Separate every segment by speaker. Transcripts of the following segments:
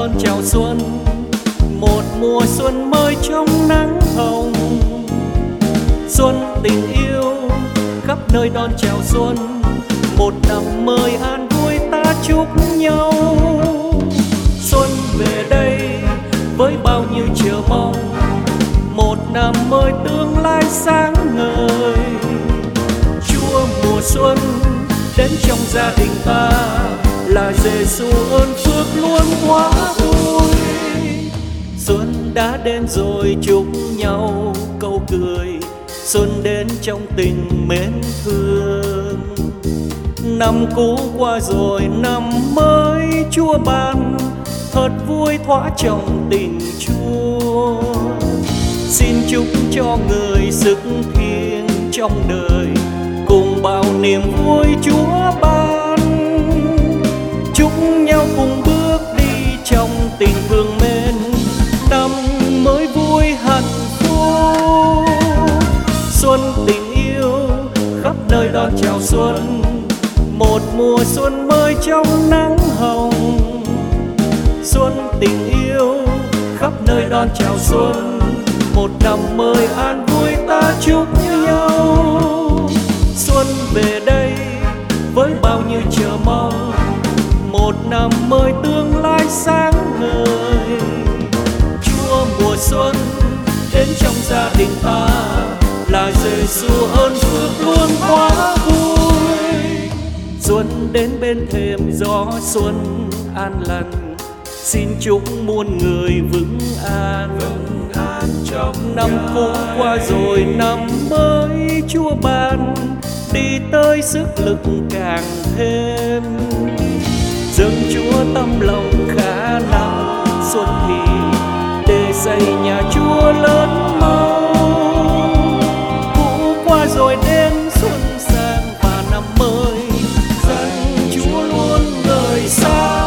Speaker 1: đón chào xuân, một mùa xuân mới trong nắng hồng. Xuân tình yêu khắp nơi đón chào xuân, một năm mới an vui ta chúc nhau. Xuân về đây với bao nhiêu chờ mong, một năm mới tương lai sáng ngời. Chúa mùa xuân đến trong gia đình ta, là Giêsu ơn phước luôn quá vui. Xuân đã đến rồi chúc nhau câu cười, xuân đến trong tình mến thương. Năm cũ qua rồi năm mới Chúa ban, thật vui thỏa trong tình Chúa. Xin chúc cho người sức thiêng trong đời, cùng bao niềm vui Chúa ban. Chúc nhau cùng bước đi trong tình thương mến, năm mới vui hạnh phúc. Xuân tình yêu khắp nơi đón chào xuân, một mùa xuân mới trong nắng hồng. Xuân tình yêu khắp nơi đón chào xuân, một năm mới an vui ta chúc nhau. Xuân về đây với bao nhiêu chờ mong, một năm mới tương lai sáng ngời. Chúa mùa xuân đến trong gia đình ta, là Giêsu ơn phước luôn quá vui. Xuân đến bên thềm gió xuân an lành, xin chúc muôn người vững an trong năm cũ qua rồi năm mới Chúa ban, đi tới sức lực càng thêm. Dâng Chúa tâm lòng khả năng xuân thì, để xây nhà Chúa lớn mau. Cũ qua rồi đến xuân sang và năm mới, dâng Chúa luôn ngời xa.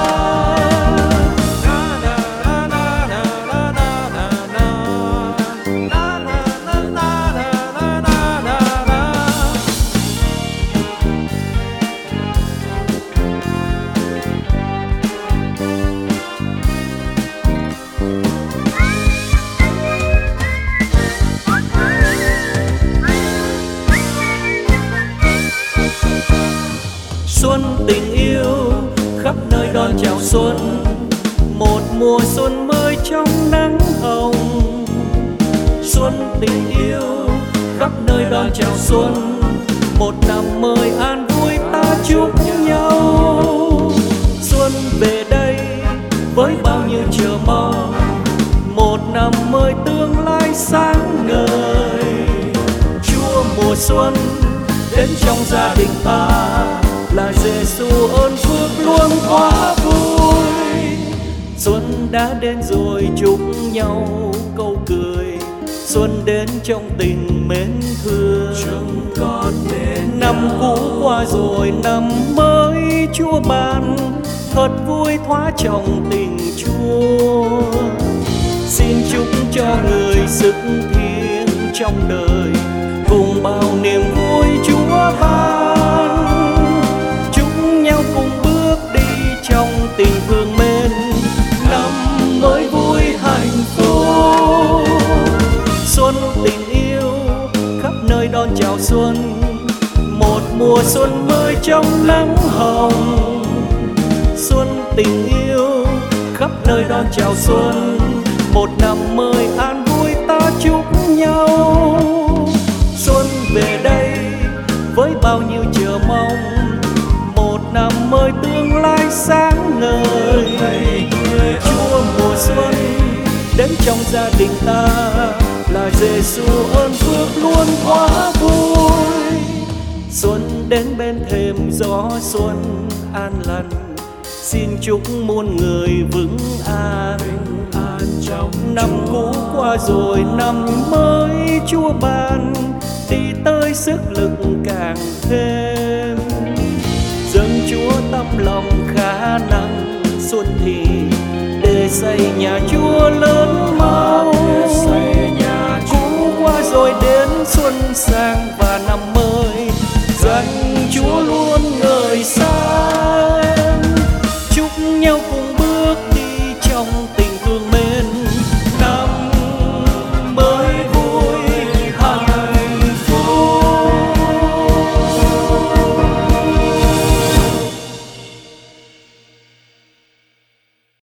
Speaker 1: Xuân tình yêu khắp nơi đón chào xuân, một mùa xuân mới trong nắng hồng. Xuân tình yêu khắp nơi đón chào xuân, một năm mới an vui ta chúc nhau. Xuân về đây với bao nhiêu chờ mong, một năm mới tương lai sáng ngời. Chúa mùa xuân đến trong gia đình ta, là Giêsu ơn phước luôn quá vui. Xuân đã đến rồi chúc nhau câu cười, xuân đến trong tình mến thương. Năm cũ qua rồi năm mới Chúa ban, thật vui thoá trong tình Chúa. Xin chúc cho người sức thiêng trong đời, cùng bao niềm vui Chúa ban. Cùng bước đi trong tình thương mến, năm mới vui hạnh phúc. Xuân tình yêu khắp nơi đón chào xuân, một mùa xuân mới trong nắng hồng. Xuân tình yêu khắp nơi đón chào xuân, một năm mới an vui ta chúc nhau. Xuân về đây với bao nhiêu chờ mong, một năm mới tương lai sáng ngời. Chúa mùa xuân đến trong gia đình ta, là Giêsu ơn phước luôn quá vui. Xuân đến bên thềm gió xuân an lành, xin chúc muôn người vững an trong năm cũ qua rồi năm mới Chúa ban, đi tới sức lực càng thêm. Dâng Chúa tâm lòng khả năng xuân thì, để xây nhà Chúa lớn mau. Cũ qua rồi đến xuân sang và